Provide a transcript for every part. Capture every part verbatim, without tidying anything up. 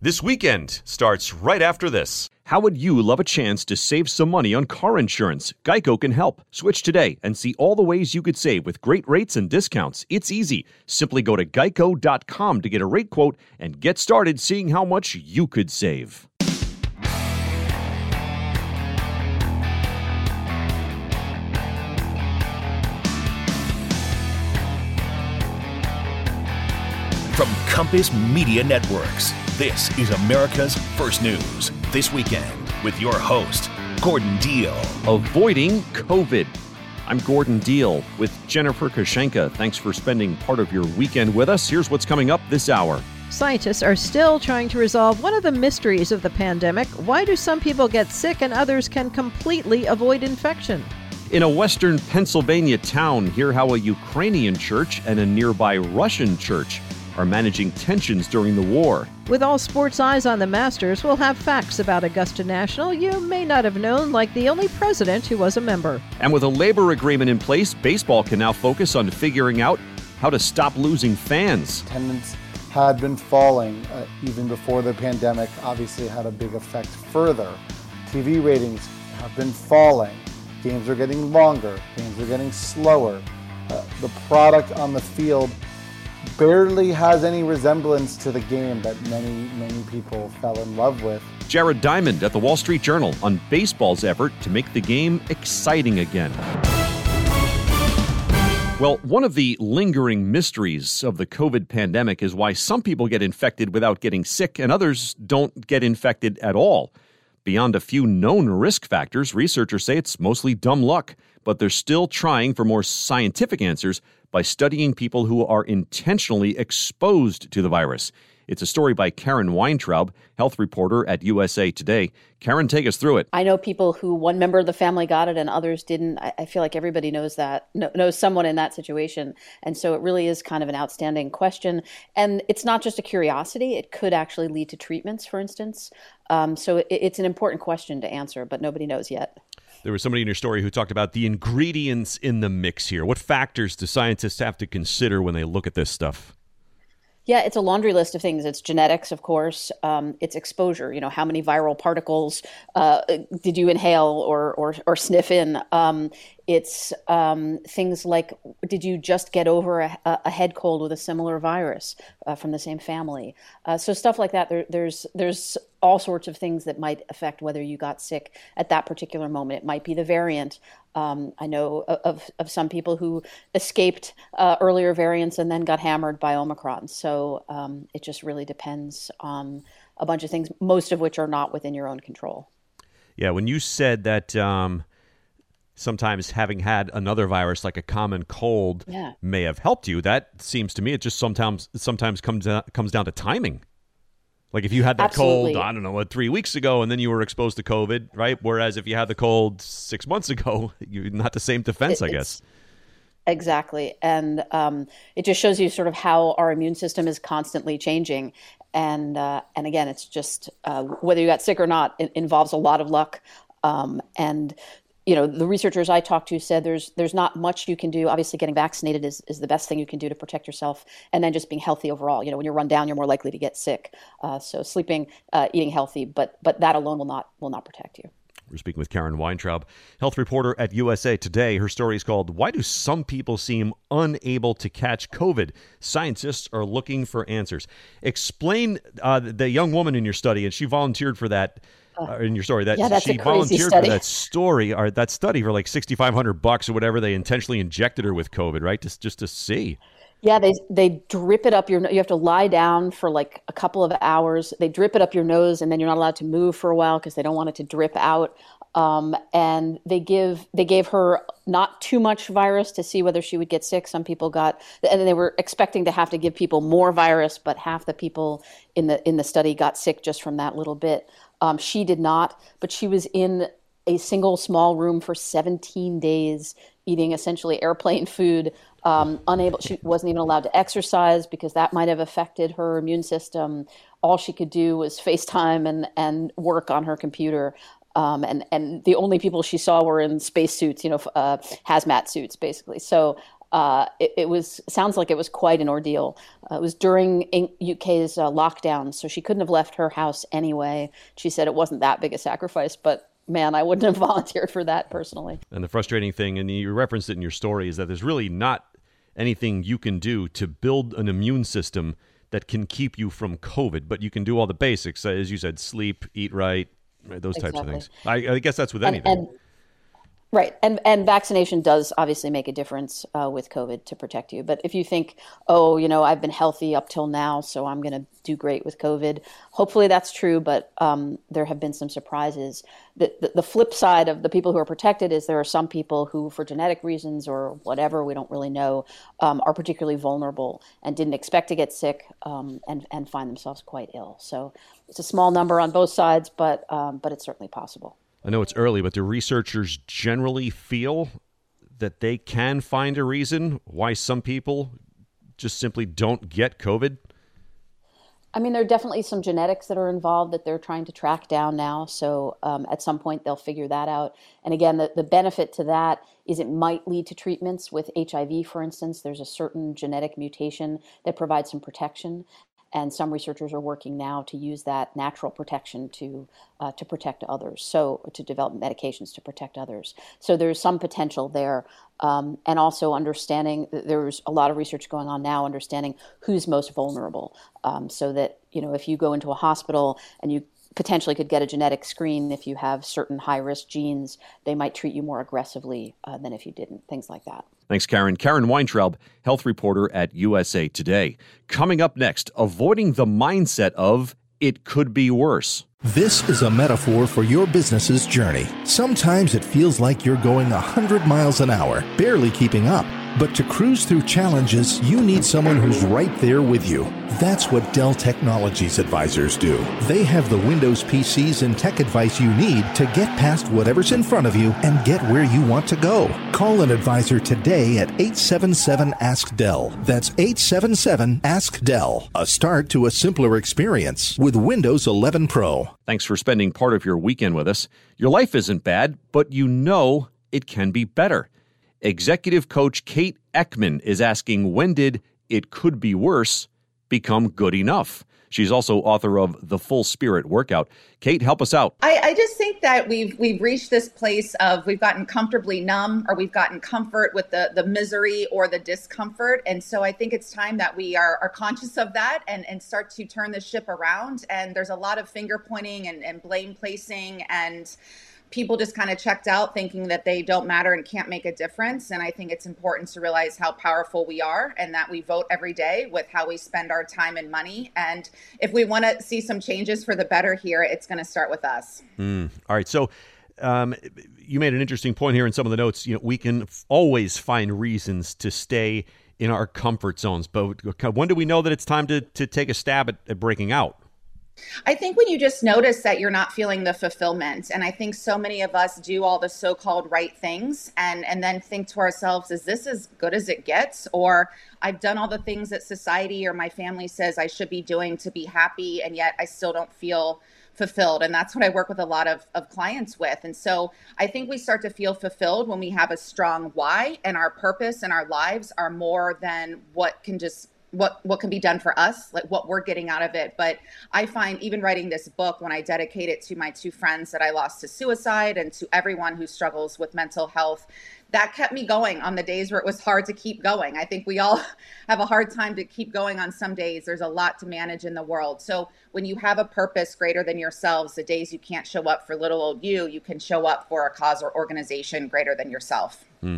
This weekend starts right after this. How would you love a chance to save some money on car insurance? Geico can help. Switch today and see all the ways you could save with great rates and discounts. It's easy. Simply go to geico dot com to get a rate quote and get started seeing how much you could save. From Compass Media Networks, this is America's First News This Weekend with your host, Gordon Deal. Avoiding COVID. I'm Gordon Deal with Jennifer Koshenka. Thanks for spending part of your weekend with us. Here's what's coming up this hour. Scientists are still trying to resolve one of the mysteries of the pandemic. Why do some people get sick and others can completely avoid infection? In a western Pennsylvania town, hear how a Ukrainian church and a nearby Russian church are managing tensions during the war. With all sports eyes on the Masters, we'll have facts about Augusta National you may not have known, like the only president who was a member. And with a labor agreement in place, baseball can now focus on figuring out how to stop losing fans. Attendance had been falling uh, even before the pandemic, obviously had a big effect further. T V ratings have been falling. Games are getting longer. Games are getting slower. Uh, the product on the field barely has any resemblance to the game that many, many people fell in love with. Jared Diamond at the Wall Street Journal on baseball's effort to make the game exciting again. Well, one of the lingering mysteries of the COVID pandemic is why some people get infected without getting sick and others don't get infected at all. Beyond a few known risk factors, researchers say it's mostly dumb luck, but they're still trying for more scientific answers by studying people who are intentionally exposed to the virus. It's a story by Karen Weintraub, health reporter at U S A Today. Karen, take us through it. I know people who one member of the family got it and others didn't. I, I feel like everybody knows that, knows someone in that situation. And so it really is kind of an outstanding question. And it's not just a curiosity. It could actually lead to treatments, for instance. Um, so it, it's an important question to answer, but nobody knows yet. There was somebody in your story who talked about the ingredients in the mix here. What factors do scientists have to consider when they look at this stuff? Yeah, it's a laundry list of things. It's genetics, of course. Um, it's exposure. You know, how many viral particles uh, did you inhale or or, or sniff in? Um, it's um, things like, did you just get over a, a head cold with a similar virus uh, from the same family? Uh, so stuff like that. There, there's there's all sorts of things that might affect whether you got sick at that particular moment. It might be the variant. Um, I know of, of some people who escaped uh, earlier variants and then got hammered by Omicron. So um, it just really depends on a bunch of things, most of which are not within your own control. Yeah, when you said that um, sometimes having had another virus like a common cold yeah. may have helped you, that seems to me it just sometimes sometimes comes down, comes down to timing. Like if you had that Absolutely. cold, I don't know, what, three weeks ago, and then you were exposed to COVID, right? Whereas if you had the cold six months ago, you're not the same defense, It- I it's- guess. Exactly. And um, it just shows you sort of how our immune system is constantly changing. And uh, and again, it's just uh, whether you got sick or not, it involves a lot of luck. Um, and you know, the researchers I talked to said there's there's not much you can do. Obviously, getting vaccinated is, is the best thing you can do to protect yourself, and then just being healthy overall. You know, when you're run down, you're more likely to get sick. Uh, so sleeping, uh, eating healthy, but but that alone will not will not protect you. We're speaking with Karen Weintraub, health reporter at U S A Today. Her story is called "Why Do Some People Seem Unable to Catch COVID?" Scientists are looking for answers. Explain uh, the young woman in your study, and she volunteered for that. Uh, in your story, that yeah, that's she a crazy volunteered study. for that story or that study for like sixty-five hundred bucks or whatever. They intentionally injected her with COVID, right? Just just to see. Yeah, they they drip it up your. You have to lie down for like a couple of hours. They drip it up your nose, and then you're not allowed to move for a while because they don't want it to drip out. Um, and they give they gave her not too much virus to see whether she would get sick. Some people got, and they were expecting to have to give people more virus, but half the people in the in the study got sick just from that little bit. Um, she did not, but she was in a single small room for seventeen days, eating essentially airplane food. Um, unable, she wasn't even allowed to exercise because that might have affected her immune system. All she could do was FaceTime and and work on her computer. Um, and, and the only people she saw were in spacesuits, you know, uh, hazmat suits, basically. So uh, it, it was sounds like it was quite an ordeal. Uh, it was during U K's uh, lockdown, so she couldn't have left her house anyway. She said it wasn't that big a sacrifice, but man, I wouldn't have volunteered for that personally. And the frustrating thing, and you referenced it in your story, is that there's really not anything you can do to build an immune system that can keep you from COVID, but you can do all the basics, as you said, sleep, eat right, those types Exactly. of things. I, I guess that's with And, anything. and Right. And and vaccination does obviously make a difference uh, with COVID to protect you. But if you think, oh, you know, I've been healthy up till now, so I'm going to do great with COVID. Hopefully that's true. But um, there have been some surprises. The, the, the flip side of the people who are protected is there are some people who, for genetic reasons or whatever, we don't really know, um, are particularly vulnerable and didn't expect to get sick um, and, and find themselves quite ill. So it's a small number on both sides, but um, but it's certainly possible. I know it's early, but do researchers generally feel that they can find a reason why some people just simply don't get COVID? I mean, there are definitely some genetics that are involved that they're trying to track down now. So um, at some point, they'll figure that out. And again, the, the benefit to that is it might lead to treatments with H I V, for instance. There's a certain genetic mutation that provides some protection. And some researchers are working now to use that natural protection to uh, to protect others, so to develop medications to protect others. So there's some potential there. Um, and also understanding, there's a lot of research going on now, understanding who's most vulnerable. Um, so that, you know, if you go into a hospital and you potentially could get a genetic screen, if you have certain high-risk genes, they might treat you more aggressively uh, than if you didn't, things like that. Thanks, Karen. Karen Weintraub, health reporter at U S A Today. Coming up next, avoiding the mindset of it could be worse. This is a metaphor for your business's journey. Sometimes it feels like you're going one hundred miles an hour, barely keeping up. But to cruise through challenges, you need someone who's right there with you. That's what Dell Technologies advisors do. They have the Windows P Cs and tech advice you need to get past whatever's in front of you and get where you want to go. Call an advisor today at eight seven seven, ask Dell. That's eight seven seven, ask Dell. A start to a simpler experience with Windows eleven Pro. Thanks for spending part of your weekend with us. Your life isn't bad, but you know it can be better. Executive coach Kate Eckman is asking, when did it could be worse become good enough? She's also author of The Full Spirit Workout. Kate, help us out. I, I just think that we've we've reached this place of we've gotten comfortably numb, or we've gotten comfort with the, the misery or the discomfort. And so I think it's time that we are, are conscious of that and, and start to turn the ship around. And there's a lot of finger pointing and, and blame placing, and people just kind of checked out thinking that they don't matter and can't make a difference. And I think it's important to realize how powerful we are and that we vote every day with how we spend our time and money. And if we want to see some changes for the better here, it's going to start with us. Mm. All right. So um, you made an interesting point here in some of the notes. You know, we can f- always find reasons to stay in our comfort zones. But when do we know that it's time to, to take a stab at, at breaking out? I think when you just notice that you're not feeling the fulfillment, and I think so many of us do all the so-called right things and, and then think to ourselves, is this as good as it gets? Or I've done all the things that society or my family says I should be doing to be happy, and yet I still don't feel fulfilled. And that's what I work with a lot of, of clients with. And so I think we start to feel fulfilled when we have a strong why, and our purpose and our lives are more than what can just what what can be done for us, like what we're getting out of it. But I find even writing this book, when I dedicate it to my two friends that I lost to suicide and to everyone who struggles with mental health, that kept me going on the days where it was hard to keep going. I think we all have a hard time to keep going on some days. There's a lot to manage in the world. So when you have a purpose greater than yourselves, the days you can't show up for little old you, you can show up for a cause or organization greater than yourself. Mm.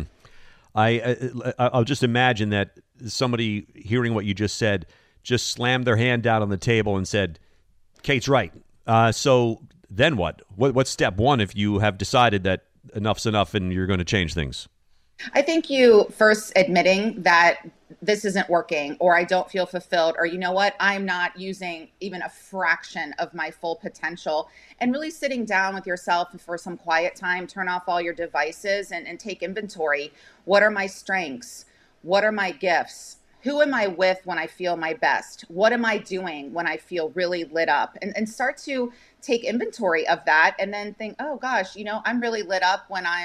I, I I'll just imagine that somebody hearing what you just said just slammed their hand down on the table and said, Kate's right. Uh, so then what? what? What's step one if you have decided that enough's enough and you're going to change things? I think you first admitting that this isn't working, or I don't feel fulfilled, or you know what, I'm not using even a fraction of my full potential, and really sitting down with yourself for some quiet time, turn off all your devices and, and take inventory. What are my strengths? What are my gifts? Who am I with when I feel my best? What am I doing when I feel really lit up? And, and start to take inventory of that, and then think, oh gosh, you know, I'm really lit up when I'm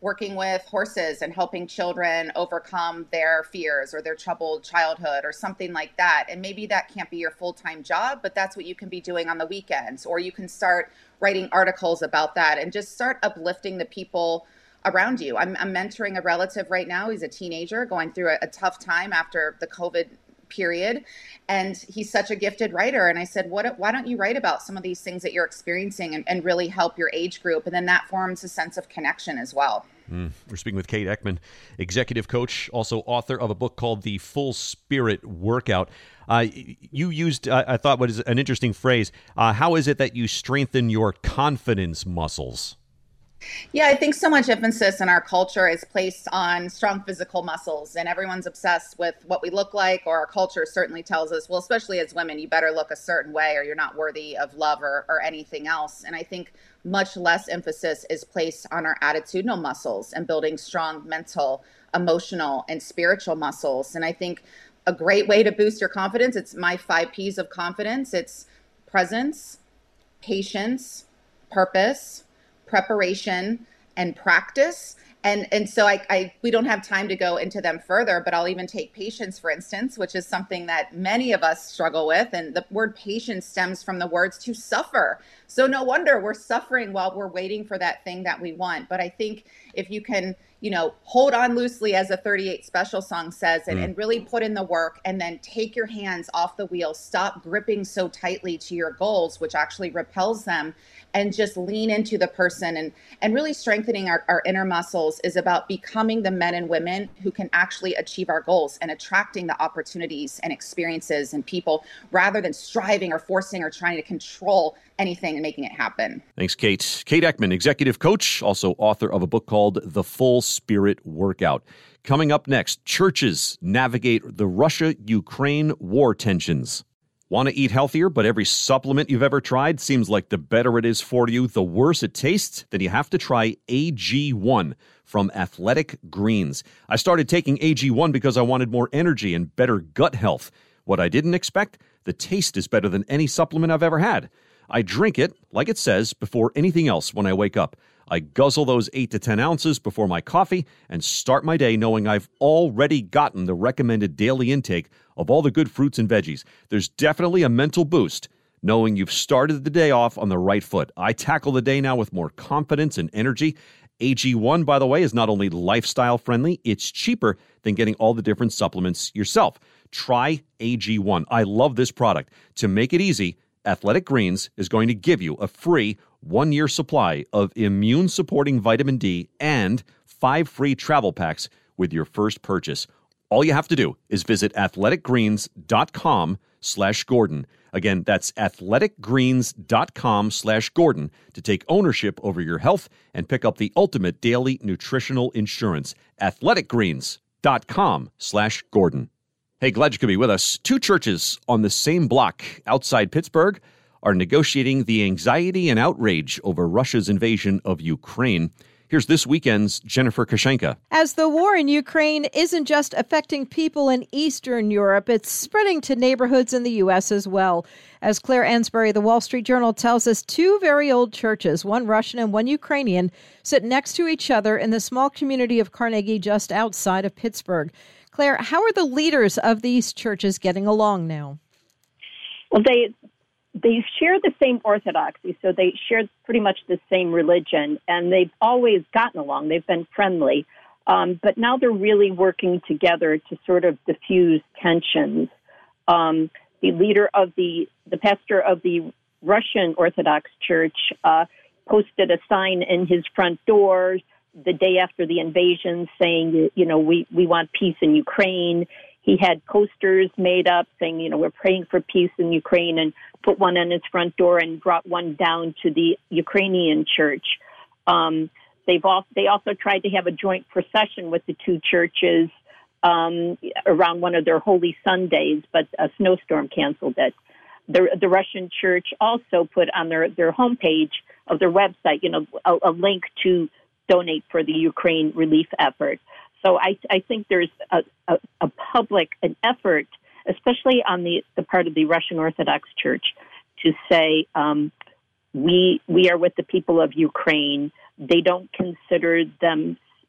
working with horses and helping children overcome their fears or their troubled childhood or something like that. And maybe that can't be your full-time job, but that's what you can be doing on the weekends. Or you can start writing articles about that and just start uplifting the people around you. I'm, I'm mentoring a relative right now. He's a teenager going through a, a tough time after the COVID period. And he's such a gifted writer. And I said, what, why don't you write about some of these things that you're experiencing and, and really help your age group? And then that forms a sense of connection as well. Mm. We're speaking with Kate Eckman, executive coach, also author of a book called The Full Spirit Workout. Uh, you used, uh, I thought, what is an interesting phrase. Uh, how is it that you strengthen your confidence muscles? Yeah, I think so much emphasis in our culture is placed on strong physical muscles, and everyone's obsessed with what we look like, or our culture certainly tells us, well, especially as women, you better look a certain way or you're not worthy of love or, or anything else. And I think much less emphasis is placed on our attitudinal muscles and building strong mental, emotional, and spiritual muscles. And I think a great way to boost your confidence, it's my five P's of confidence. It's presence, patience, purpose, preparation, and practice. And and so I, I we don't have time to go into them further, but I'll even take patience, for instance, which is something that many of us struggle with. And the word patience stems from the words to suffer. So no wonder we're suffering while we're waiting for that thing that we want. But I think if you can, you know, hold on loosely, as a thirty-eight Special song says, and, mm. and really put in the work, and then take your hands off the wheel, stop gripping so tightly to your goals, which actually repels them, and just lean into the person. And, and really strengthening our, our inner muscles is about becoming the men and women who can actually achieve our goals and attracting the opportunities and experiences and people, rather than striving or forcing or trying to control anything and making it happen. Thanks, Kate. Kate Eckman, executive coach, also author of a book called The Full Spirit Workout. Coming up next, churches navigate the Russia-Ukraine war tensions. Want to eat healthier, but every supplement you've ever tried seems like the better it is for you, the worse it tastes? Then you have to try A G one from Athletic Greens. I started taking A G one because I wanted more energy and better gut health. What I didn't expect? The taste is better than any supplement I've ever had. I drink it, like it says, before anything else when I wake up. I guzzle those eight to ten ounces before my coffee and start my day knowing I've already gotten the recommended daily intake of all the good fruits and veggies. There's definitely a mental boost knowing you've started the day off on the right foot. I tackle the day now with more confidence and energy. A G one, by the way, is not only lifestyle friendly, it's cheaper than getting all the different supplements yourself. Try A G one. I love this product. To make it easy, Athletic Greens is going to give you a free one-year supply of immune-supporting vitamin D and five free travel packs with your first purchase. All you have to do is visit athleticgreens.com slash Gordon. Again, that's athleticgreens.com slash Gordon to take ownership over your health and pick up the ultimate daily nutritional insurance. athleticgreens.com slash Gordon. Hey, glad you could be with us. Two churches on the same block outside Pittsburgh are negotiating the anxiety and outrage over Russia's invasion of Ukraine. Here's this weekend's Jennifer Kashenka. As the war in Ukraine isn't just affecting people in Eastern Europe, it's spreading to neighborhoods in the U S as well. As Claire Ansbury, the Wall Street Journal, tells us, two very old churches, one Russian and one Ukrainian, sit next to each other in the small community of Carnegie just outside of Pittsburgh. Claire, how are the leaders of these churches getting along now? Well, they they share the same orthodoxy, so they share pretty much the same religion, and they've always gotten along. They've been friendly, um, but now they're really working together to sort of diffuse tensions. Um, the leader of the, the pastor of the Russian Orthodox Church uh, posted a sign in his front door the day after the invasion saying, you know, we, we want peace in Ukraine. He had posters made up saying, you know, we're praying for peace in Ukraine, and put one on his front door and brought one down to the Ukrainian church. Um, they've also, they also tried to have a joint procession with the two churches um, around one of their holy Sundays, but a snowstorm canceled it. The, the Russian church also put on their, their homepage of their website, you know, a, a link to donate for the Ukraine relief effort. So I, I think there's a, a, a public, an effort, especially on the, the part of the Russian Orthodox Church, to say we we are with the people of Ukraine. They don't consider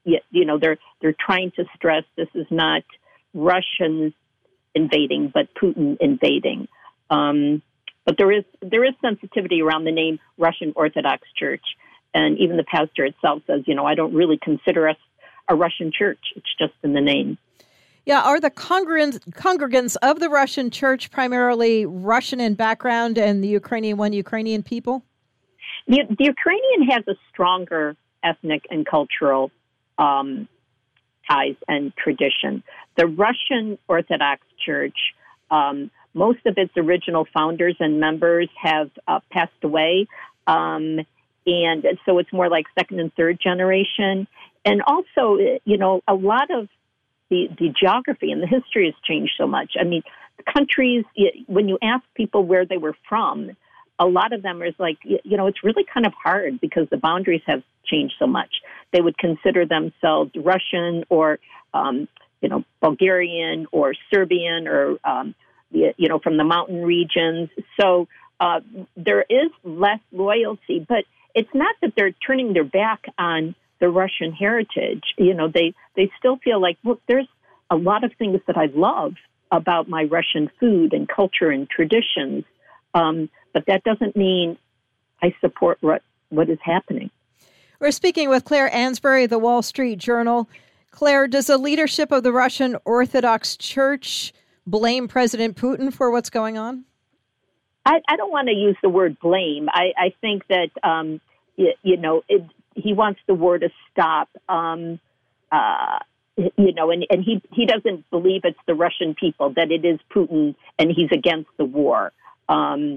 you, you know, they're they're trying to stress this is not Russians invading, but Putin invading. Um, but there is there is sensitivity around the name Russian Orthodox Church, and even the pastor itself says, you know, I don't really consider us a Russian church. It's just in the name. Yeah, are the congregants, congregants of the Russian church primarily Russian in background and the Ukrainian one Ukrainian people? The, the Ukrainian has a stronger ethnic and cultural um, ties and tradition. The Russian Orthodox Church, um, most of its original founders and members have uh, passed away, um, and so it's more like second and third generation. And also, you know, a lot of the, the geography and the history has changed so much. I mean, countries, when you ask people where they were from, a lot of them is like, you know, it's really kind of hard because the boundaries have changed so much. They would consider themselves Russian or, um, you know, Bulgarian or Serbian or, um, you know, from the mountain regions. So uh, there is less loyalty, but it's not that they're turning their back on the Russian heritage. You know, they, they still feel like, look, there's a lot of things that I love about my Russian food and culture and traditions. Um, but that doesn't mean I support what, what is happening. We're speaking with Claire Ansbury, the Wall Street Journal. Claire, does the leadership of the Russian Orthodox Church blame President Putin for what's going on? I, I don't want to use the word blame. I, I think that, um, you, you know, it, he wants the war to stop, um, uh, you know, and, and he, he doesn't believe it's the Russian people, that it is Putin and he's against the war. Um,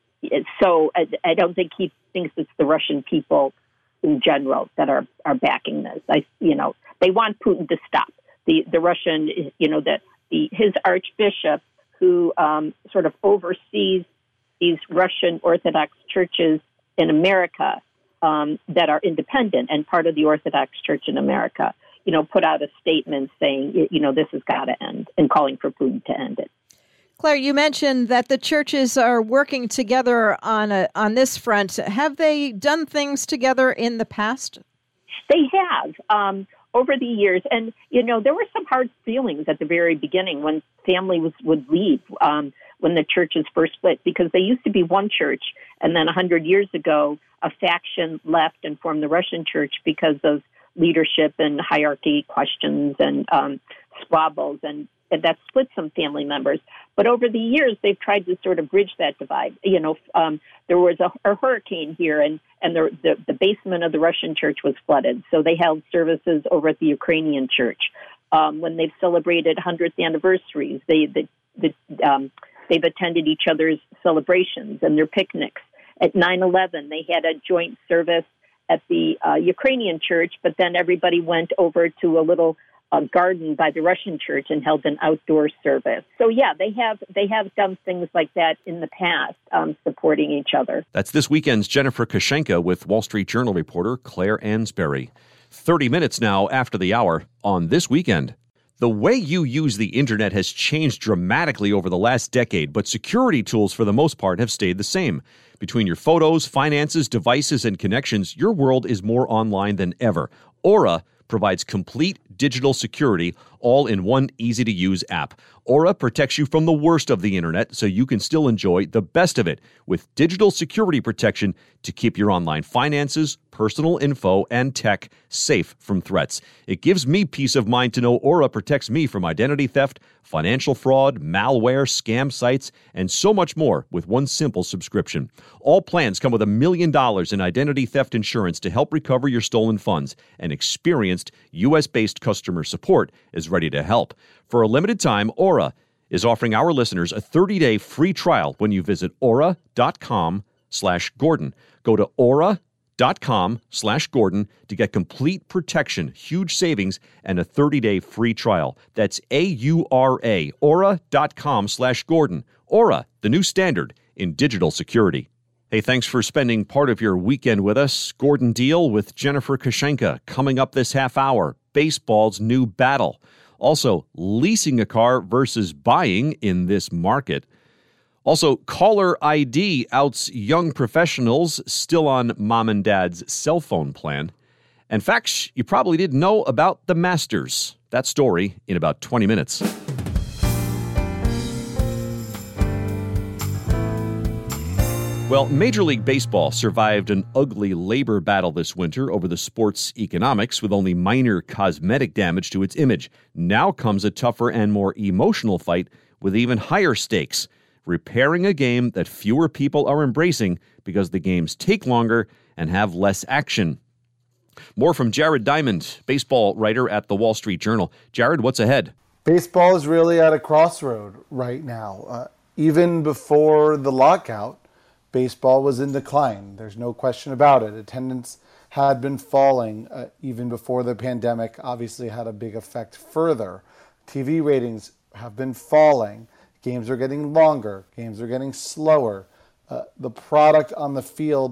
so I, I don't think he thinks it's the Russian people in general that are, are backing this. I, you know, they want Putin to stop. The, the Russian, you know, the, the his archbishop who um, sort of oversees these Russian Orthodox churches in America um, that are independent and part of the Orthodox Church in America, you know, put out a statement saying, you know, this has got to end and calling for Putin to end it. Claire, you mentioned that the churches are working together on a, on this front. Have they done things together in the past? They have um, over the years. And, you know, there were some hard feelings at the very beginning when families would leave, um, when the churches first split, because they used to be one church. And then one hundred years ago, a faction left and formed the Russian church because of leadership and hierarchy questions and um, squabbles, and, and that split some family members. But over the years, they've tried to sort of bridge that divide. You know, um, there was a, a hurricane here, and, and the, the, the basement of the Russian church was flooded. So they held services over at the Ukrainian church. Um, when they've celebrated hundredth anniversaries, they, the, the, um, they've attended each other's celebrations and their picnics. At nine eleven, they had a joint service at the uh, Ukrainian church, but then everybody went over to a little uh, garden by the Russian church and held an outdoor service. So yeah, they have they have done things like that in the past, um, supporting each other. That's this weekend's Jennifer Kashenka with Wall Street Journal reporter Claire Ansbury. thirty minutes now after the hour on This Weekend. The way you use the internet has changed dramatically over the last decade, but security tools for the most part have stayed the same. Between your photos, finances, devices, and connections, your world is more online than ever. Aura provides complete digital security all in one easy-to-use app. Aura protects you from the worst of the internet so you can still enjoy the best of it with digital security protection to keep your online finances, personal info, and tech safe from threats. It gives me peace of mind to know Aura protects me from identity theft, financial fraud, malware, scam sites, and so much more with one simple subscription. All plans come with a million dollars in identity theft insurance to help recover your stolen funds, and experienced U S-based customer support is ready to help. For a limited time, Aura is offering our listeners a thirty-day free trial when you visit aura.com slash Gordon. Go to aura.com slash Gordon to get complete protection, huge savings, and a thirty-day free trial. That's A U R A, aura.com slash Gordon. Aura, the new standard in digital security. Hey, thanks for spending part of your weekend with us. Gordon Deal with Jennifer Kashenka coming up this half hour. Baseball's new battle. Also, leasing a car versus buying in this market. Also, caller I D outs young professionals still on mom and dad's cell phone plan. and facts you probably didn't know about the Masters. That story in about twenty minutes. Well, Major League Baseball survived an ugly labor battle this winter over the sport's economics with only minor cosmetic damage to its image. Now comes a tougher and more emotional fight with even higher stakes, repairing a game that fewer people are embracing because the games take longer and have less action. More from Jared Diamond, baseball writer at the Wall Street Journal. Jared, what's ahead? Baseball is really at a crossroad right now. Uh, even before the lockout, baseball was in decline. There's no question about it. Attendance had been falling uh, even before the pandemic, obviously had a big effect further. T V ratings have been falling. Games are getting longer. Games are getting slower. Uh, the product on the field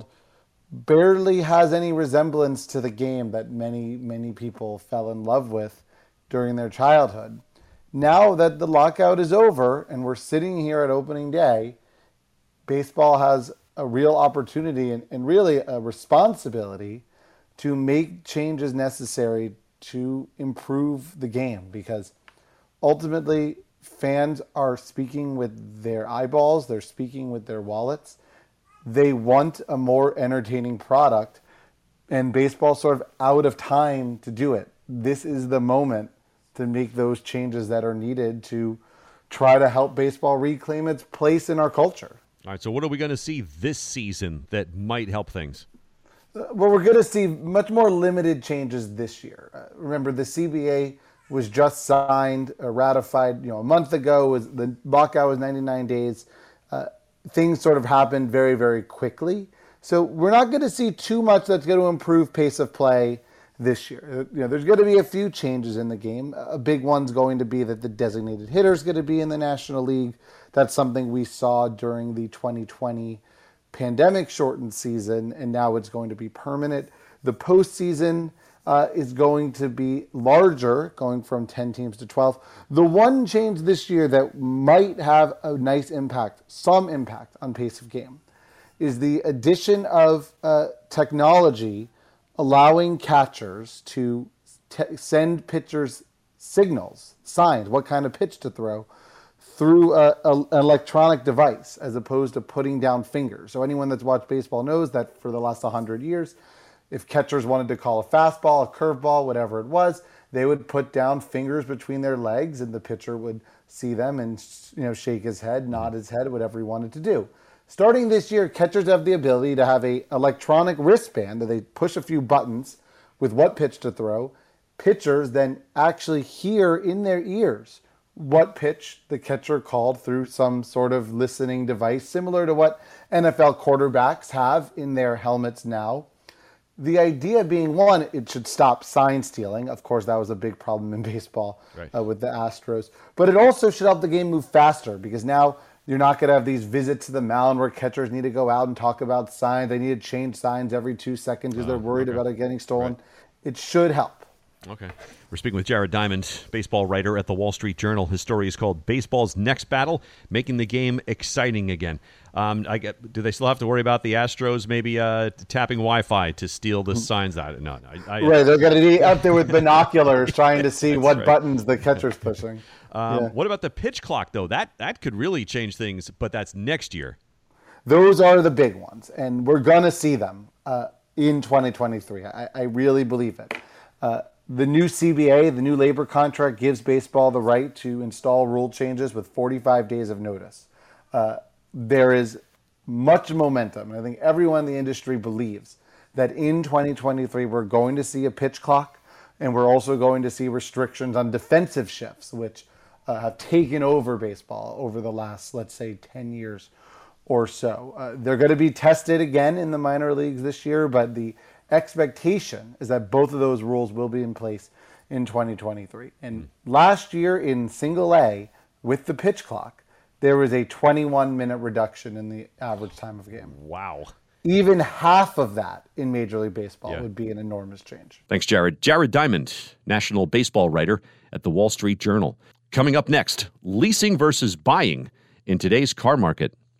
barely has any resemblance to the game that many, many people fell in love with during their childhood. Now that the lockout is over and we're sitting here at opening day, baseball has a real opportunity and, and really a responsibility to make changes necessary to improve the game, because ultimately fans are speaking with their eyeballs, they're speaking with their wallets. They want a more entertaining product, and baseball's sort of out of time to do it. This is the moment to make those changes that are needed to try to help baseball reclaim its place in our culture. All right, so what are we going to see this season that might help things? Well, we're going to see much more limited changes this year. Uh, remember, the C B A was just signed, uh, ratified, you know, a month ago. Was the lockout was ninety-nine days. Uh, things sort of happened very, very quickly. So we're not going to see too much that's going to improve pace of play this year. You know, there's going to be a few changes in the game. A big one's going to be that the designated hitter is going to be in the National League. That's something we saw during the twenty twenty pandemic shortened season, and now it's going to be permanent. The postseason uh, is going to be larger, going from ten teams to twelve. The one change this year that might have a nice impact, some impact on pace of game, is the addition of uh, technology allowing catchers to t- send pitchers signals, signs, what kind of pitch to throw, through a, a, an electronic device as opposed to putting down fingers. So anyone that's watched baseball knows that for the last one hundred years, if catchers wanted to call a fastball, a curveball, whatever it was, they would put down fingers between their legs and the pitcher would see them and, you know, shake his head, nod his head, whatever he wanted to do. Starting this year, catchers have the ability to have a electronic wristband that they push a few buttons with what pitch to throw. Pitchers then actually hear in their ears what pitch the catcher called through some sort of listening device, similar to what N F L quarterbacks have in their helmets now. The idea being, one, it should stop sign stealing. Of course, that was a big problem in baseball right. uh, with the Astros. But it also should help the game move faster, because now you're not going to have these visits to the mound where catchers need to go out and talk about signs. They need to change signs every two seconds because uh, they're worried okay. about it getting stolen. Right. It should help. Okay. We're speaking with Jared Diamond, baseball writer at the Wall Street Journal. His story is called Baseball's Next Battle, Making the Game Exciting Again. Um, I get, do they still have to worry about the Astros maybe uh, tapping Wi-Fi to steal the signs out? No, no. I, I, right, they're going to be out there with binoculars trying to see what right. buttons the catcher's pushing. Um, yeah. What about the pitch clock, though? That that could really change things, but that's next year. Those are the big ones, and we're going to see them uh, in twenty twenty-three. I, I really believe it. Uh, the new C B A, the new labor contract, gives baseball the right to install rule changes with forty-five days of notice. Uh, there is much momentum, and I think everyone in the industry believes that in twenty twenty-three we're going to see a pitch clock, and we're also going to see restrictions on defensive shifts, which uh, have taken over baseball over the last, let's say, ten years or so. Uh, they're going to be tested again in the minor leagues this year, but the expectation is that both of those rules will be in place in twenty twenty-three. And mm. last year in single A, with the pitch clock, there was a twenty-one minute reduction in the average time of game. Wow. Even half of that in Major League Baseball yeah. would be an enormous change. Thanks, Jared. Jared Diamond, national baseball writer at the Wall Street Journal. Coming up next, leasing versus buying in today's car market.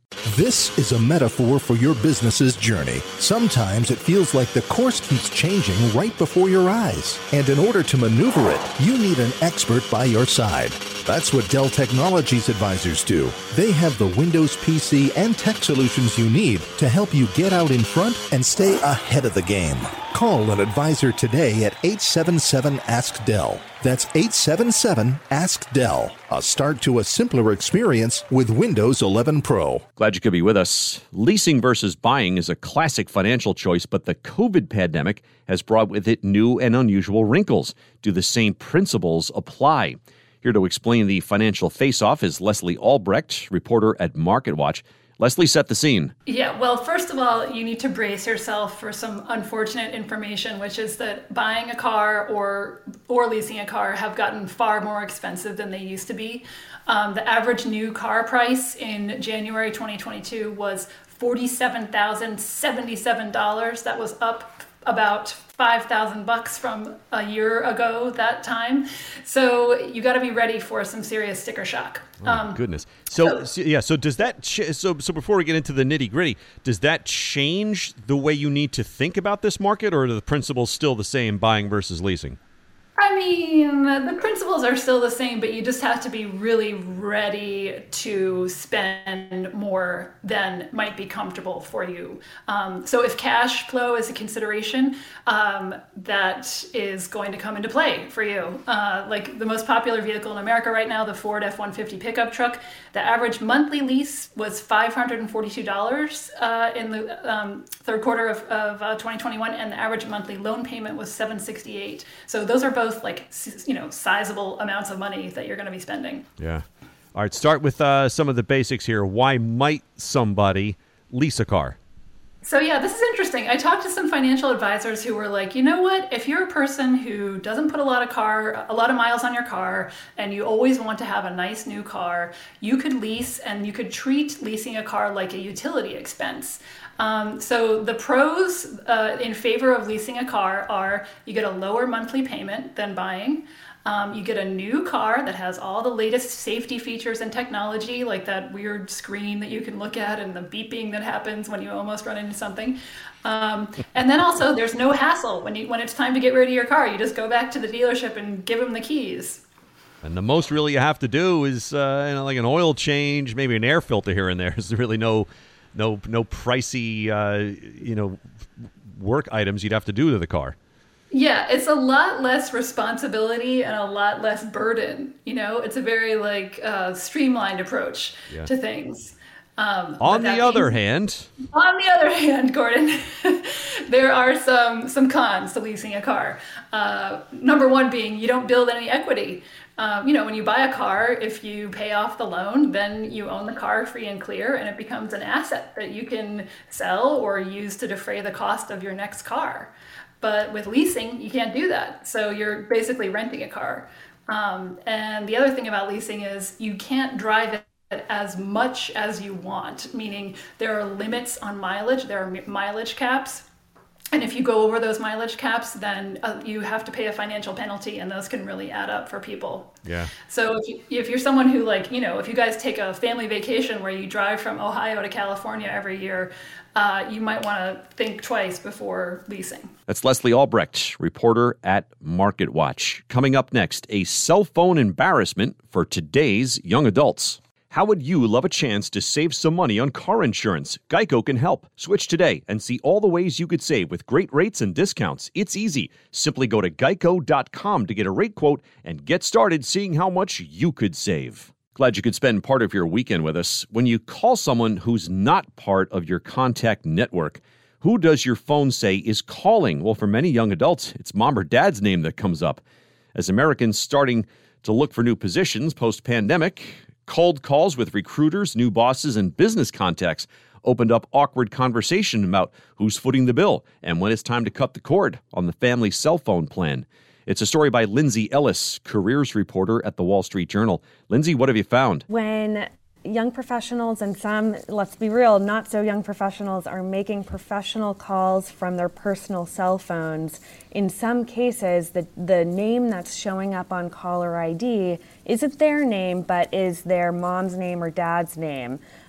This is a metaphor for your business's journey. Sometimes it feels like the course keeps changing right before your eyes. And in order to maneuver it, you need an expert by your side. That's what Dell Technologies advisors do. They have the Windows P C and tech solutions you need to help you get out in front and stay ahead of the game. Call an advisor today at eight seven seven, ask Dell. That's eight seven seven, ask Dell. A start to a simpler experience with Windows eleven Pro. Glad you could be with us. Leasing versus buying is a classic financial choice, but the COVID pandemic has brought with it new and unusual wrinkles. Do the same principles apply? Here to explain the financial face-off is Leslie Albrecht, reporter at MarketWatch. Leslie, set the scene. Yeah, well, first of all, you need to brace yourself for some unfortunate information, which is that buying a car or or leasing a car have gotten far more expensive than they used to be. Um, the average new car price in January twenty twenty-two was forty-seven thousand seventy-seven dollars. That was up about five thousand bucks from a year ago that time. So you got to be ready for some serious sticker shock. Oh, um, goodness. So, so yeah. So does that? Ch- so so before we get into the nitty gritty, does that change the way you need to think about this market, or are the principles still the same, buying versus leasing? I mean, the principles are still the same, but you just have to be really ready to spend more than might be comfortable for you. Um, so if cash flow is a consideration, um, that is going to come into play for you. Uh, like the most popular vehicle in America right now, the Ford F one fifty pickup truck, the average monthly lease was five hundred forty-two dollars uh, in the um, third quarter of, of uh, twenty twenty-one, and the average monthly loan payment was seven hundred sixty-eight dollars. So those are both like, you know, sizable amounts of money that you're going to be spending. Yeah. All right. Start with uh, some of the basics here. Why might somebody lease a car? So yeah, this is interesting. I talked to some financial advisors who were like, you know what, if you're a person who doesn't put a lot of car, a lot of miles on your car, and you always want to have a nice new car, you could lease, and you could treat leasing a car like a utility expense. Um, so the pros uh, in favor of leasing a car are you get a lower monthly payment than buying. Um, you get a new car that has all the latest safety features and technology, like that weird screen that you can look at and the beeping that happens when you almost run into something. Um, and then also there's no hassle when you when it's time to get rid of your car. You just go back to the dealership and give them the keys. And the most really you have to do is uh, you know, like an oil change, maybe an air filter here and there. There's really no no no pricey uh, you know work items you'd have to do to the car. Yeah, it's a lot less responsibility and a lot less burden. You know, it's a very like uh, streamlined approach yeah. to things. Um, on the other hand, on the other hand, Gordon, there are some some cons to leasing a car. Uh, number one being you don't build any equity. Um, you know, when you buy a car, if you pay off the loan, then you own the car free and clear, and it becomes an asset that you can sell or use to defray the cost of your next car. But with leasing, you can't do that. So you're basically renting a car. Um, and the other thing about leasing is you can't drive it as much as you want, meaning there are limits on mileage. There are mileage caps. And if you go over those mileage caps, then uh, you have to pay a financial penalty, and those can really add up for people. Yeah. So if, you, if you're someone who, like, you know, if you guys take a family vacation where you drive from Ohio to California every year, uh, you might want to think twice before leasing. That's Leslie Albrecht, reporter at MarketWatch. Coming up next, a cell phone embarrassment for today's young adults. How would you love a chance to save some money on car insurance? Geico can help. Switch today and see all the ways you could save with great rates and discounts. It's easy. Simply go to geico dot com to get a rate quote and get started seeing how much you could save. Glad you could spend part of your weekend with us. When you call someone who's not part of your contact network, who does your phone say is calling? Well, for many young adults, it's mom or dad's name that comes up. As Americans starting to look for new positions post-pandemic, cold calls with recruiters, new bosses, and business contacts opened up awkward conversation about who's footing the bill and when it's time to cut the cord on the family cell phone plan. It's a story by Lindsay Ellis, careers reporter at the Wall Street Journal. Lindsay, what have you found? When young professionals and some, let's be real, not so young professionals are making professional calls from their personal cell phones, in some cases, the, the name that's showing up on caller I D isn't their name, but is their mom's name or dad's name.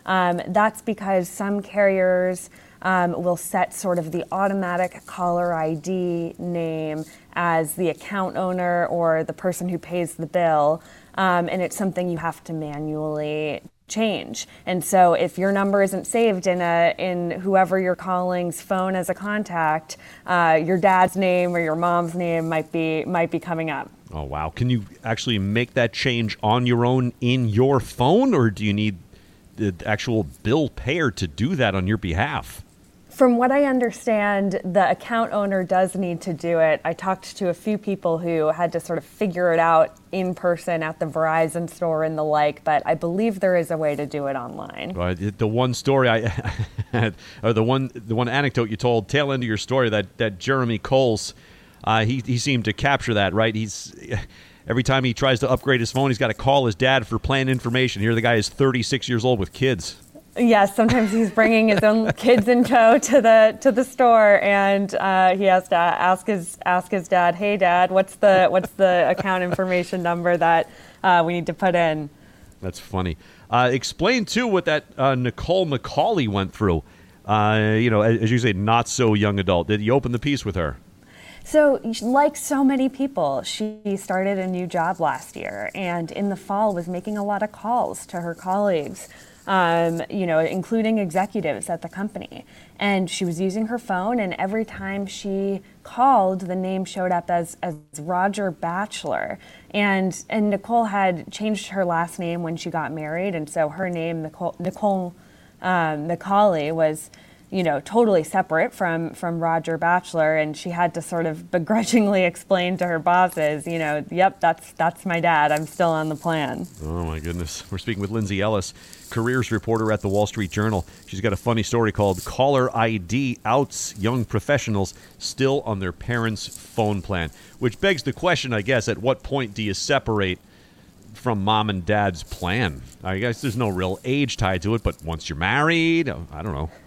Um, that's because some carriers um, will set sort of the automatic caller I D name as the account owner or the person who pays the bill, um, and it's something you have to manually change. And so if your number isn't saved in a in whoever you're calling's phone as a contact, uh, your dad's name or your mom's name might be might be coming up. Oh, wow. Can you actually make that change on your own in your phone, or do you need the actual bill payer to do that on your behalf? From what I understand, the account owner does need to do it. I talked to a few people who had to sort of figure it out in person at the Verizon store and the like, but I believe there is a way to do it online. Well, the one story I had, or the one the one anecdote you told, tail end of your story, that, that Jeremy Coles, uh, he, he seemed to capture that, right? He's every time he tries to upgrade his phone, he's got to call his dad for plan information. Here the guy is thirty-six years old with kids. Yes, sometimes he's bringing his own kids in tow to the to the store, and uh, he has to ask his ask his dad, "Hey, Dad, what's the what's the account information number that uh, we need to put in?" That's funny. Uh, explain too what that uh, Nicole McCauley went through. Uh, you know, as you say, not so young adult. Did you open the piece with her? So, like so many people, she started a new job last year, and in the fall was making a lot of calls to her colleagues. Um, you know, including executives at the company. And she was using her phone, and every time she called, the name showed up as, as Roger Batchelor. And and Nicole had changed her last name when she got married, and so her name, Nicole, Nicole um, McCauley, was, you know, totally separate from, from Roger Batchelor, and she had to sort of begrudgingly explain to her bosses, you know, yep, that's that's my dad. I'm still on the plan. Oh, my goodness. We're speaking with Lindsay Ellis, careers reporter at the Wall Street Journal. She's got a funny story called Caller I D Outs Young Professionals Still on Their Parents' Phone Plan, which begs the question, I guess, at what point do you separate from mom and dad's plan? I guess there's no real age tied to it, but once you're married, I don't know.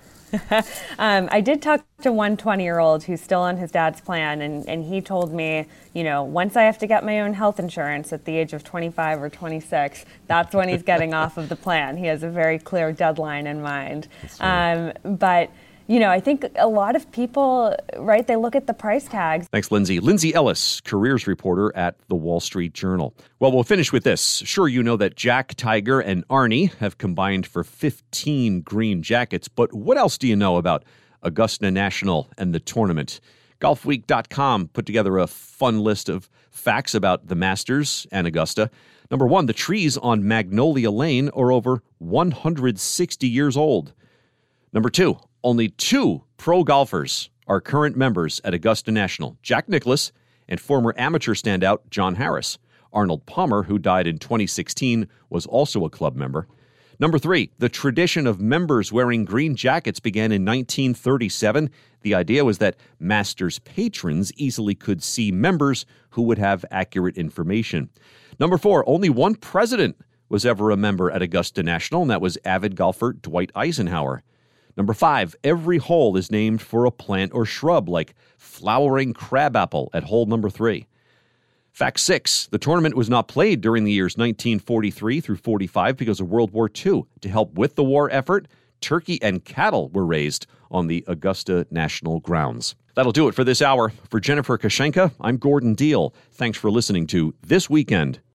um, I did talk to one twenty-year-old who's still on his dad's plan, and, and he told me, you know, once I have to get my own health insurance at the age of twenty-five or twenty-six, that's when he's getting off of the plan. He has a very clear deadline in mind. Um, but, you know, I think a lot of people, right, they look at the price tags. Thanks, Lindsay. Lindsay Ellis, careers reporter at the Wall Street Journal. Well, we'll finish with this. Sure, you know that Jack, Tiger, and Arnie have combined for fifteen green jackets, but what else do you know about Augusta National and the tournament? golf week dot com put together a fun list of facts about the Masters and Augusta. Number one, the trees on Magnolia Lane are over one hundred sixty years old. Number two, only two pro golfers are current members at Augusta National, Jack Nicklaus and former amateur standout John Harris. Arnold Palmer, who died in twenty sixteen, was also a club member. Number three, the tradition of members wearing green jackets began in nineteen thirty-seven. The idea was that Masters patrons easily could see members who would have accurate information. Number four, only one president was ever a member at Augusta National, and that was avid golfer Dwight Eisenhower. Number five, every hole is named for a plant or shrub, like flowering crabapple at hole number three. Fact six, the tournament was not played during the years nineteen forty-three through forty-five because of World War Two. To help with the war effort, turkey and cattle were raised on the Augusta National grounds. That'll do it for this hour. For Jennifer Kashenka, I'm Gordon Deal. Thanks for listening to This Weekend